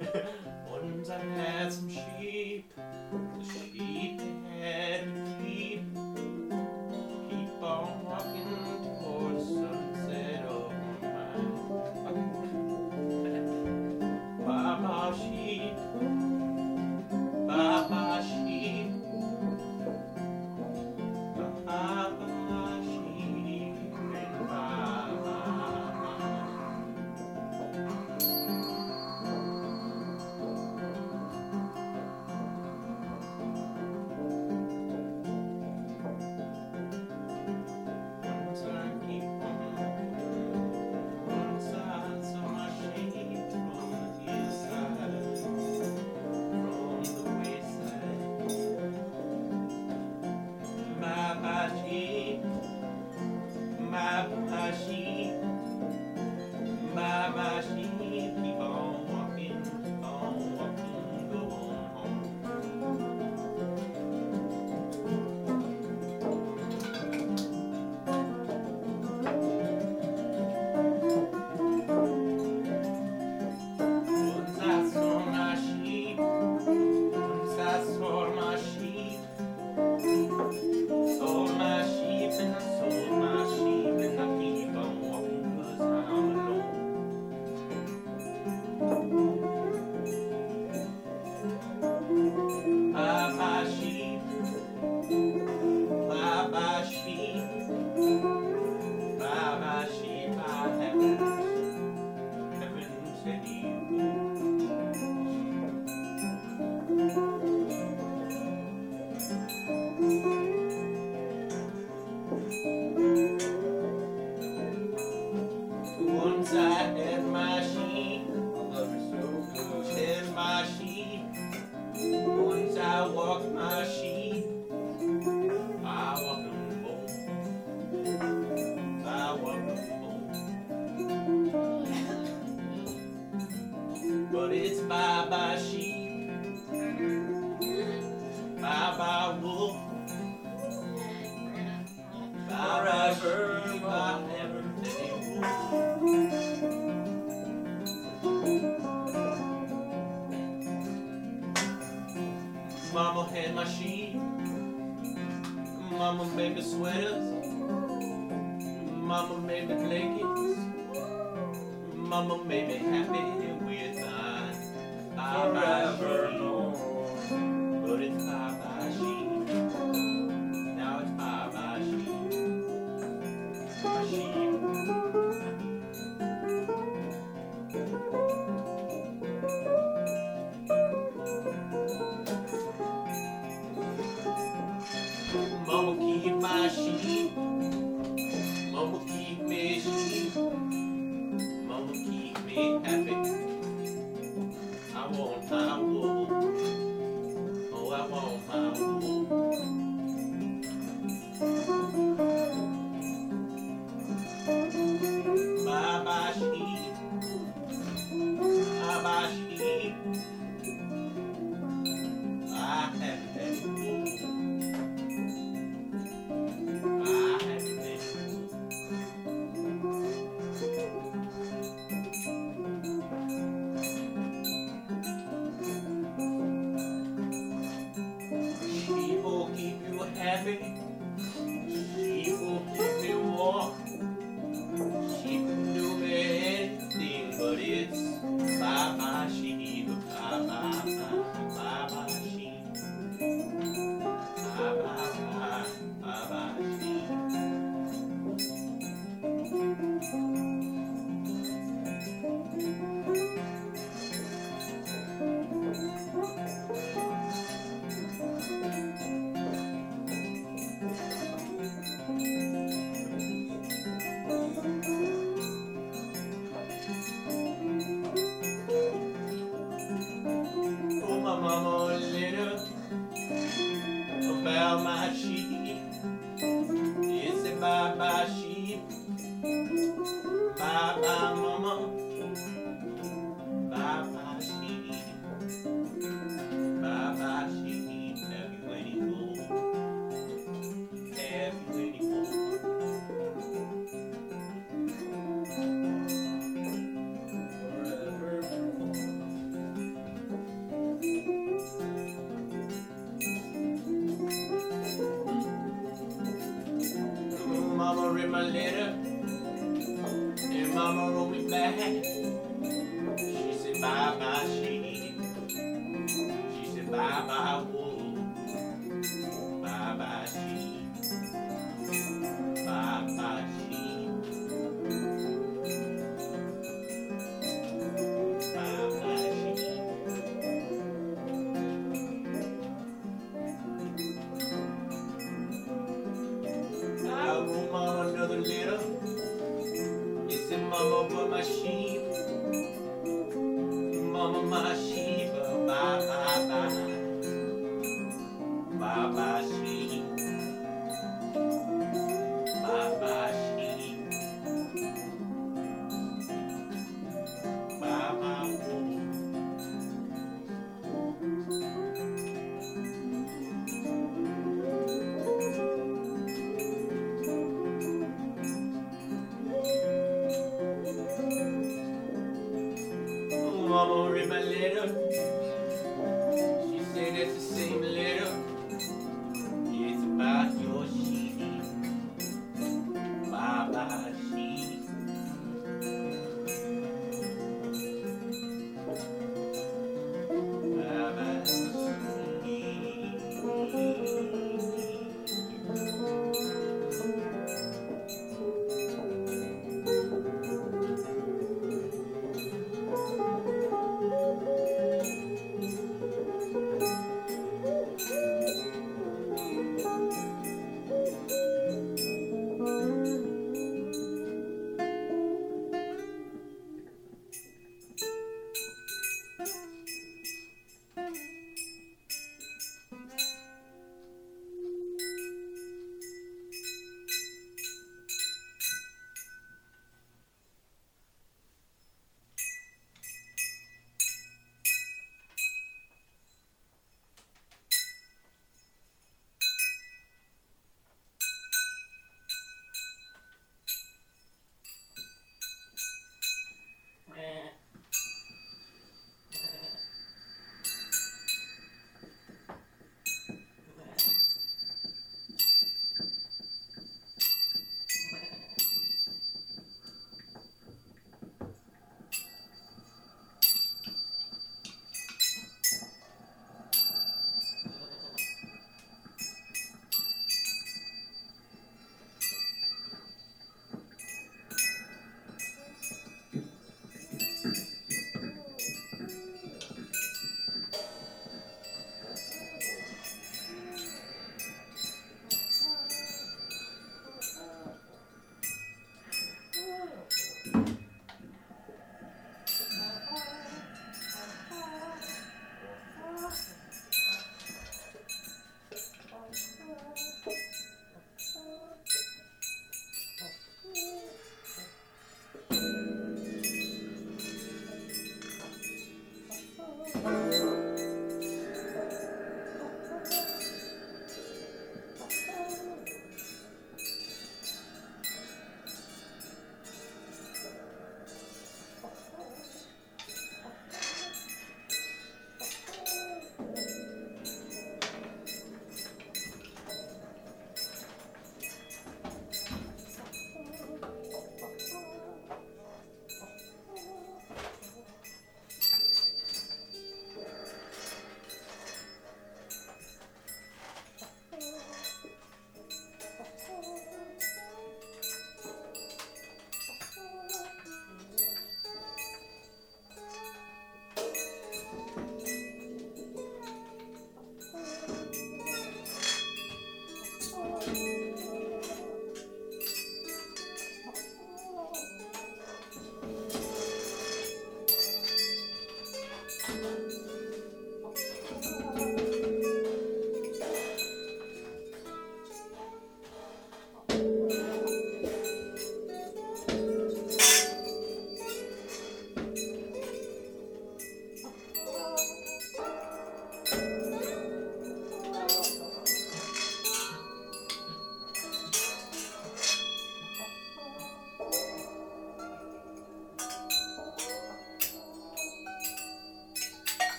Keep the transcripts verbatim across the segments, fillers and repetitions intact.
Once I had some sheep, the sheep had to keep, keep on walking towards sunset of my Baba sheep, Baba sheep, Baba sheep, and Baba. Once I keep on one side, so my sheep from the hillside, from the wayside. My my sheep, my my sheep, my my sheep, keep on walking, keep on walking, go on home. Once I saw my sheep, once I saw my sheep, sold my sheep and I sold my sheep and I keep on walking 'cause I'm alone. Bye bye sheep, bye bye sheep, bye bye sheep, I haven't, haven't said you. Once I had my sheep, love her so good. Had my sheep. Once I walked my sheep, I walked them home. I walked them home. But it's bye bye sheep, bye bye wolf, bye bye sheep, I never say wolf. Mama had my sheep, Mama made me sweaters, Mama made me blankets, Mama made me happy with my bye-bye sheep. But it's bye-bye sheep, now it's bye-bye sheep, my sheep. Mama keep my sheep, Mama keep me sheep, Mama keep me happy. I want my wool, oh I want my wool. Bye bye sheep, bye bye sheep, I haven't had wool. Sheep will keep you happy. Sheep will keep me warm. Sheep can do me anything, but it's bye bye sheep, bye bye bye, bye bye sheep, bye bye bye, bye bye sheep. Oh, my my letter, and Mama wrote me back. She said, bye bye sheep. She said, bye bye wool. Bye bye sheep. Bye bye sheep. Bye bye sheep. I wrote Mama another letter. It said, Mama, but my sheep. Mama, my sheep, bye, bye, bye. Bye, bye, sheep. Bye, bye, sheep. Bye, bye, wool. Mama read my letter. She said it's the same letter. It's about your sheep. Bye bye sheep. Bye bye sheep.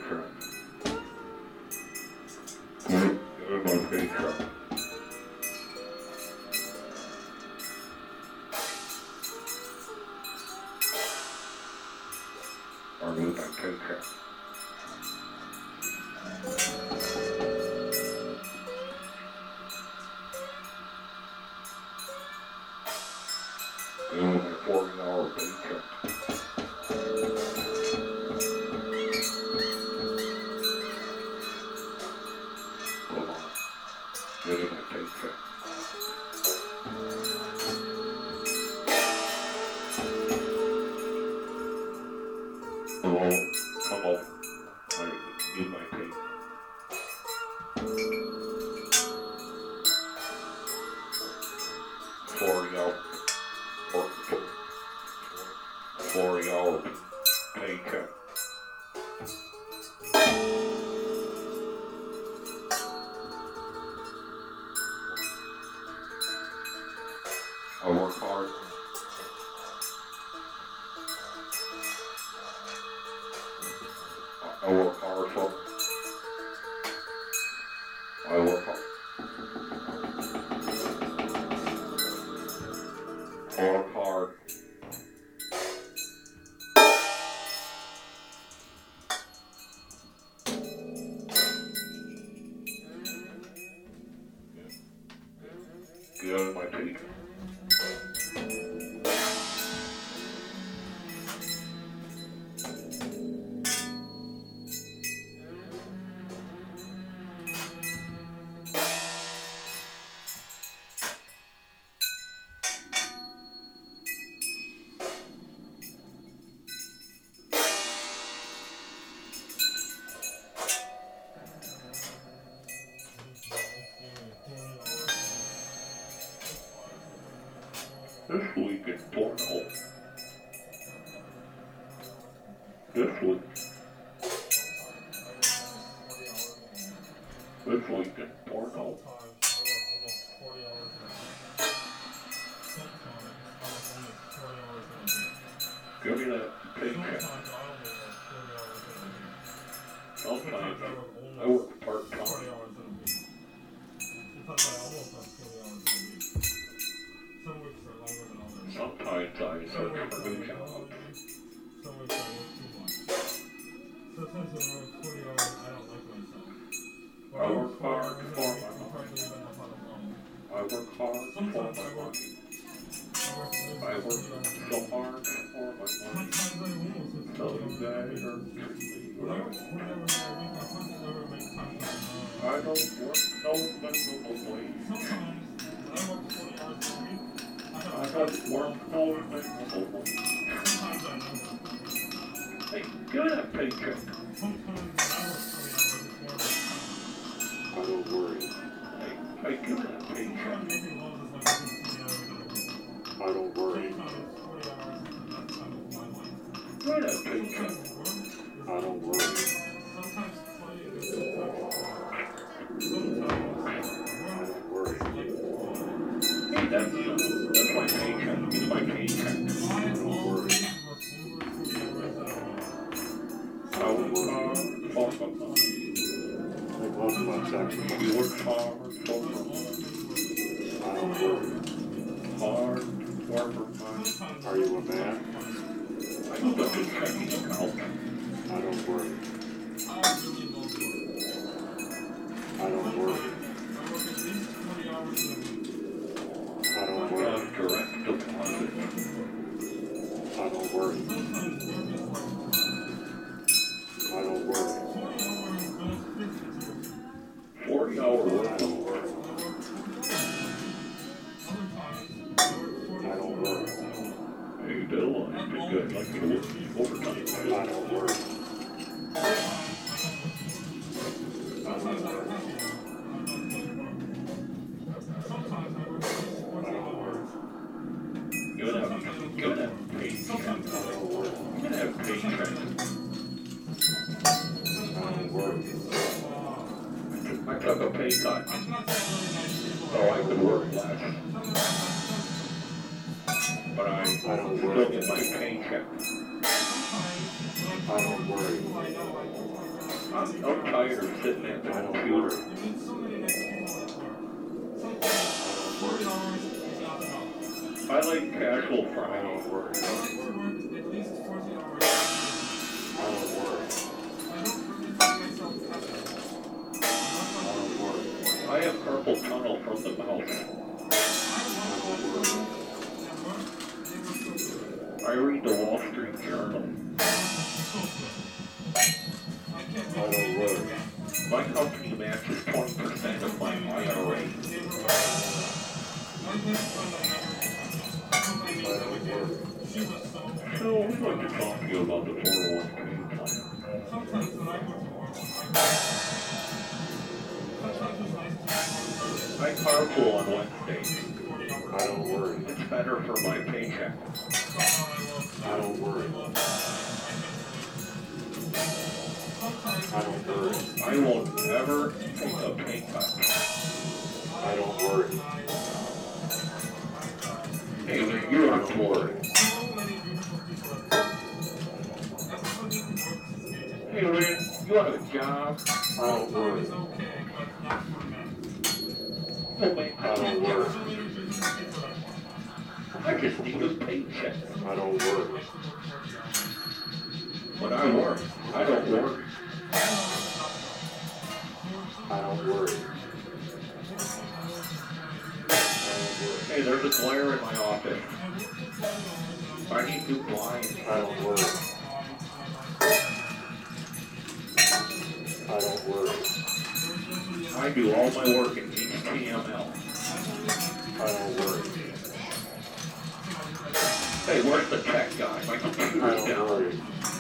paycheck. Give me my paycheck. Or give me my paycheck. Give me my forty hour paycheck. Hold on. Give me my paycheck. Hello, hello. I need my pay. Forty hour, forty hour paycheck. I work hard. I work hard for. I work hard. I work hard. Get out of my paycheck. This week in porno. This week. This week in porno. Give me that paycheck. Sometimes I work part-time. Sometimes I search for new jobs. I work hard for my money. I work hard for my money. I work so hard for my money. So you guys are treating me right. I don't work no minimum wage. I don't work no minimum wage. Hey, give me that paycheck. I don't worry. Hey, hey, give me that paycheck. I don't worry. Give me that paycheck. I don't worry. I don't worry. Hey, that's, that's my paycheck. Give me my paycheck. I don't worry. I work hard for my money. I love my sacrifice. You work hard for my money. I don't worry. Hard for my money. Are you a man? I know that this checking account. I don't worry. I don't worry. I don't worry. I have direct deposit. I don't worry. I don't worry. Forty hour work. I don't worry. I don't worry. Hey, Bill, I've been good. I'd like you to work overtime. I don't worry. I don't worry. You're gonna have, you're gonna have paycheck. You're gonna have paycheck. I don't worry. I took a pay cut so I could work less. But I, I don't still worry. Get my paycheck. I don't worry. I'm, I'm tired of sitting at the computer. I like casual Friday. I don't work. I don't work. I have carpal tunnel from the mouth. I read the Wall Street Journal. I don't work. My company matches twenty percent of my I R A. I don't work. So we'd like to talk to you about the four oh one k plan. I carpool on Wednesdays. I don't worry. It's better for my paycheck. I don't worry. I don't worry. I won't ever take a pay cut. I don't worry. Hey, you're on board. Hey, Lynn, you have a job? I don't worry. Oh, man, I don't worry. I just need a paycheck. I don't worry. When I work, I don't work. I don't worry. Hey, there's a glare in my office. I need new blinds. I don't worry. I don't worry. I do all my work in H T M L. I don't worry. Hey, where's the tech guy? My I computer's don't down. worry.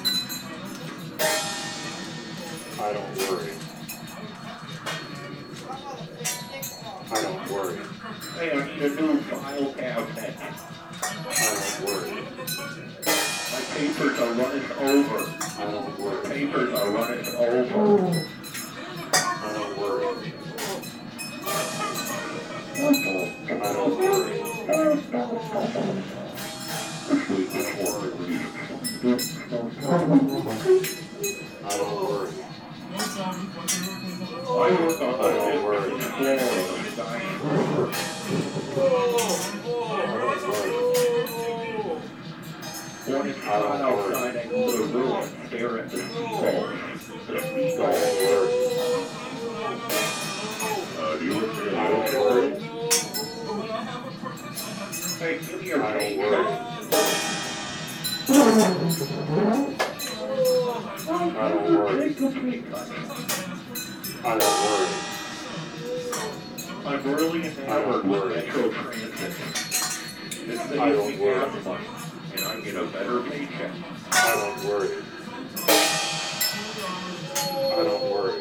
I don't worry. I don't worry. Hey, I need a new file cabinet. I don't worry. My papers are running over. I don't worry. Papers are running over. I don't worry. I don't worry. This week is work week. I don't worry. I work on I don't worry. the floor. When it's hot outside, I go to the room and stare at the seagulls. The I seagulls. don't worry. Uh, do you work I don't worry. Hey, give me your I don't paycheck. worry. I don't worry. Take a pay cut. I don't worry. I'm really enamored with worry. Metro Transit. It I saves don't me worry. gas money, and I get a better paycheck. I don't worry. I don't worry.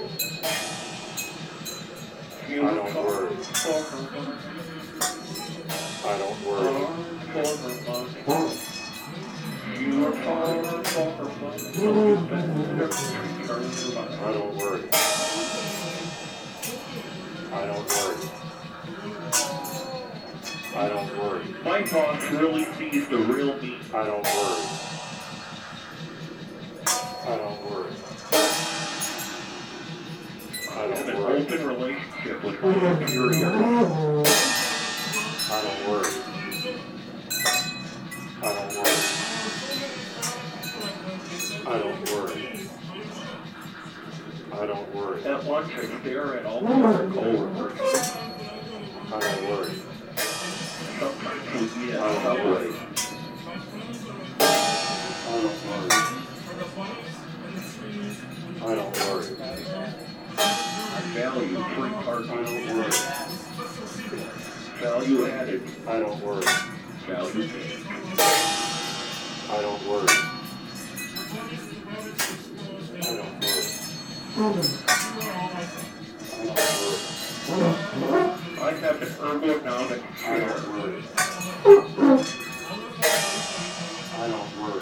You I don't worry. for money. I don't worry. For money. You are far for money. You better treat her money. I don't worry. I don't worry. I don't worry. My boss really sees the real me. I don't worry. I don't worry. I I have an don't worry. open relationship with my superior. I don't worry. I don't worry. I don't worry. I don't worry. At lunch, I stare at all my coworkers. I don't worry. Sometimes we eat I at don't Subway. worry. I don't worry. I don't worry. I value free I parking. don't worry. Value added. I don't worry. Value gained. I don't worry. I don't worry. I don't worry. I have an ergonomic I chair. don't worry. I don't worry.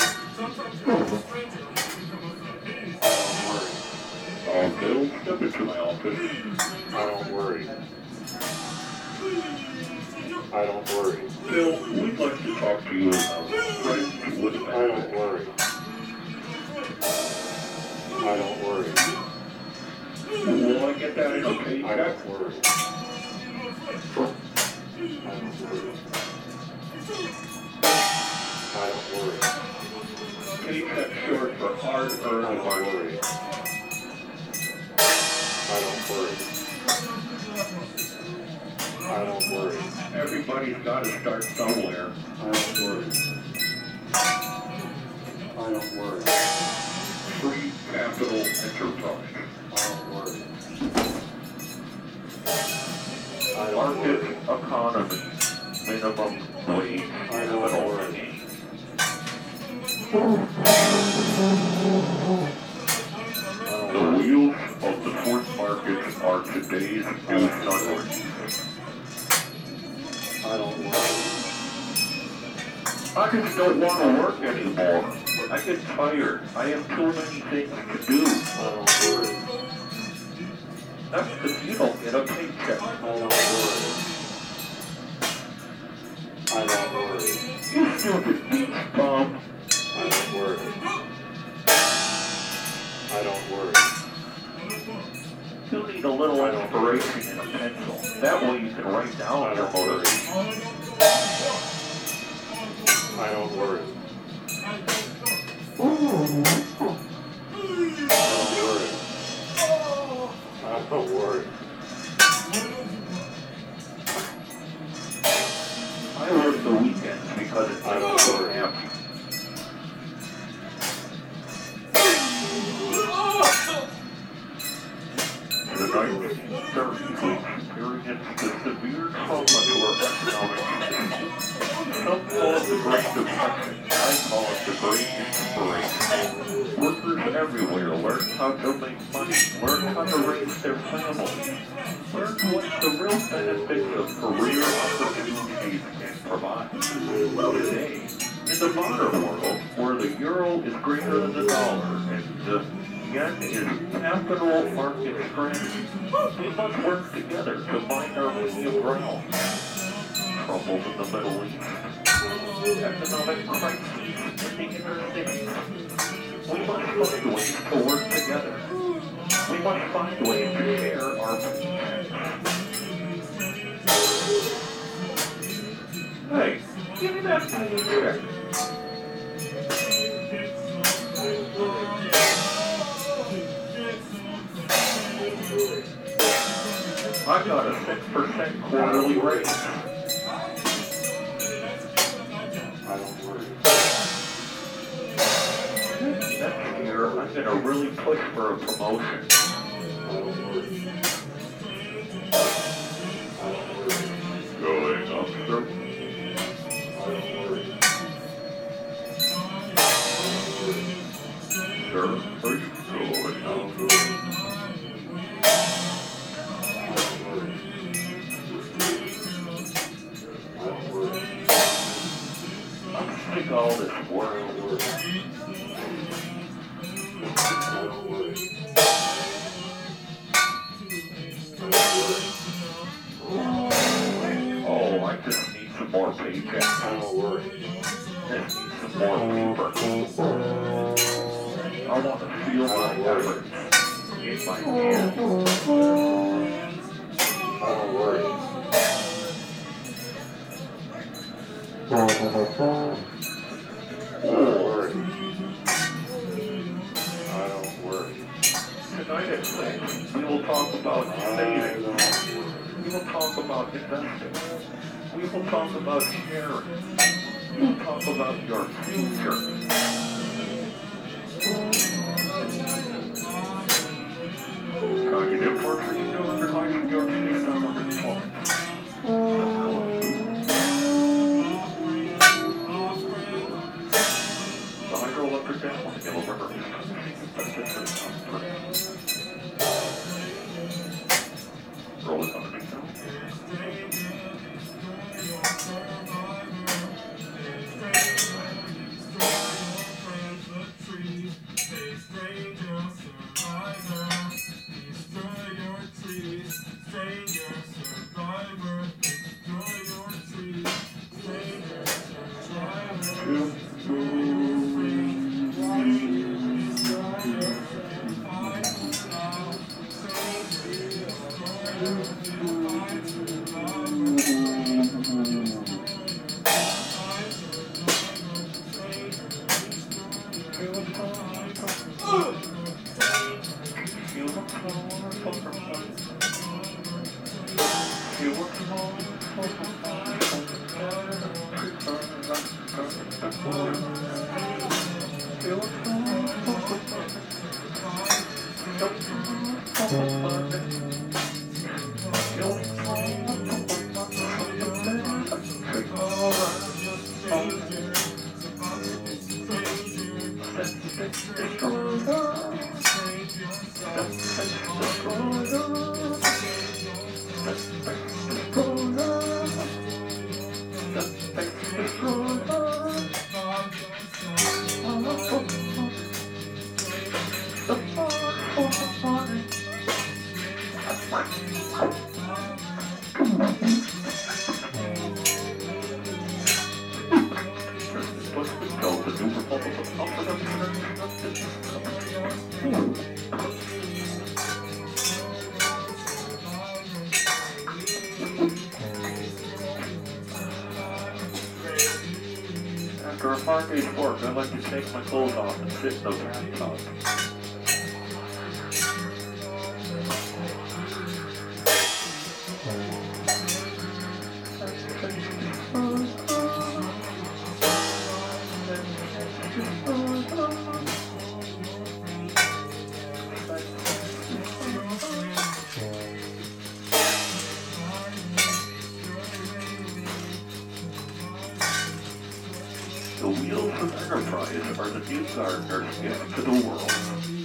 I don't worry. Oh, Bill, step into my office. I don't worry. I don't worry. Bill, we'd like to talk to you about friends with I don't benefits. worry. I don't worry. get that in a paycheck? I don't worry. I don't worry. I don't worry. Paycheck short for hard-earned I don't money. worry. I don't worry. I don't worry. Everybody's got to start somewhere. I don't worry. I don't worry. Free capital enterprise. I don't worry. I don't Market worry. economy. Minimum wage. I don't worry. The wheels of the fourth market are today's new sunrise. I don't worry. I just don't want to work anymore. I get tired. I have too many things to do. I don't worry. That's because you don't get a paycheck. I don't worry. I don't worry. You stupid beach bum. I don't worry. I don't worry. You need a little inspiration and a pencil. That way you can write down your motivation. I don't worry. I don't worry. I don't worry. I work the weekends because it's I don't so worry. happy. The nineteen thirties experienced the severe trauma to our economic system. Some call it the Great Depression. I call it the Great Inspiration. Workers everywhere learned how to make money, learned how to raise their families, learned what the real benefits of career opportunities can provide. Today, in the modern world, where the euro is greater than the dollar and the yen is capital market strategy, we must work together to find our way of ground. Troubles in the Middle East, economic crises in the inner cities. We must find ways to work together. We must find ways to share our paychecks. Hey, give me that paycheck. I got a six percent quarterly raise. I don't worry. Next year, I'm going to really push for a promotion. I don't worry. I don't worry. Going up, sir. I don't worry. Sir, are you going up? Take all this work. Oh, I just need some more paychecks. I don't worry. Just need some more paper. I want to feel my efforts in my hands. I don't worry. I don't worry. I don't worry. Tonight at six, we will talk about I saving. don't worry. We will talk about investing. We will talk about sharing. We will talk about your future. Cognitive work for you to underline your future summer report. The hydroelectric dam on the Yellow River is roll it on the beat. After a hard day's work, I like to take my clothes off and sit in the bathtub. The wheels of enterprise are the new gardeners gift to the world.